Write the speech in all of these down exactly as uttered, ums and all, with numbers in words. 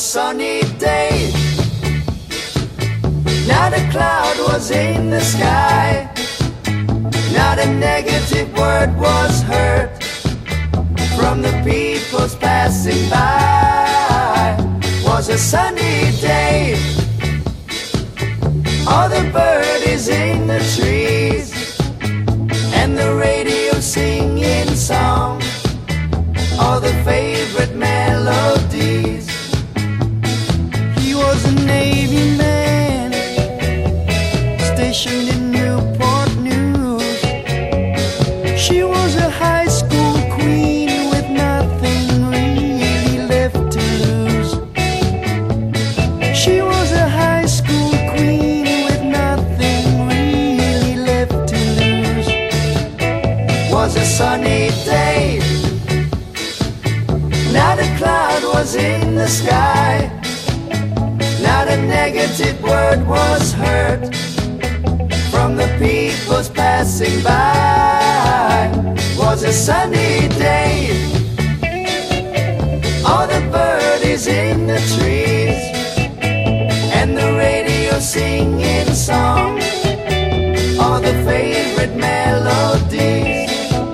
sunny day. Not a cloud was in the sky. Not a negative word was heard from the peoples passing by. Was a sunny day. All the birdies in the trees and the radio singing songs, all the favorite melodies. He was a Navy man stationed in Newport News. She was a high school queen with nothing really left to lose. She was a high school queen with nothing really left to lose. Was a sunny day. Not a cloud was in the sky. Not a negative word was heard from the peoples passing by. Was a sunny day. All the birdies in the trees and the radio singing songs, all the favorite melodies.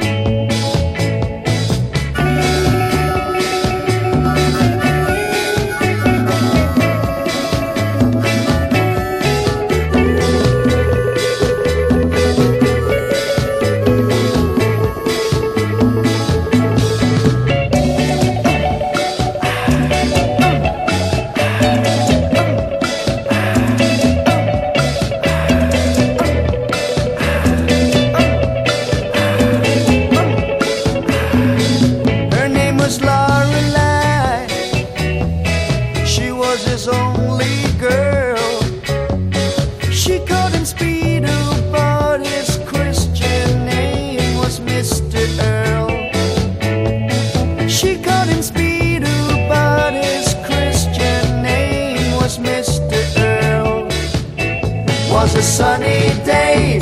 His only girl. She called him Speedo, but his Christian name was Mister Earl. She called him Speedo, but his Christian name was Mister Earl. Was a sunny day.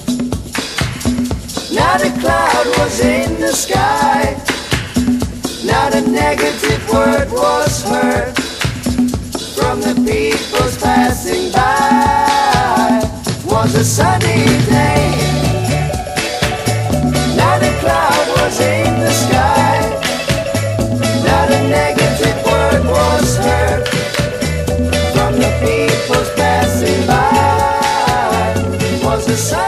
Not a cloud was in the sky. Not a negative word was heard from the peoples passing by. Was a sunny day. Not a cloud was in the sky. Not a negative word was heard from the peoples passing by. Was a sunny day.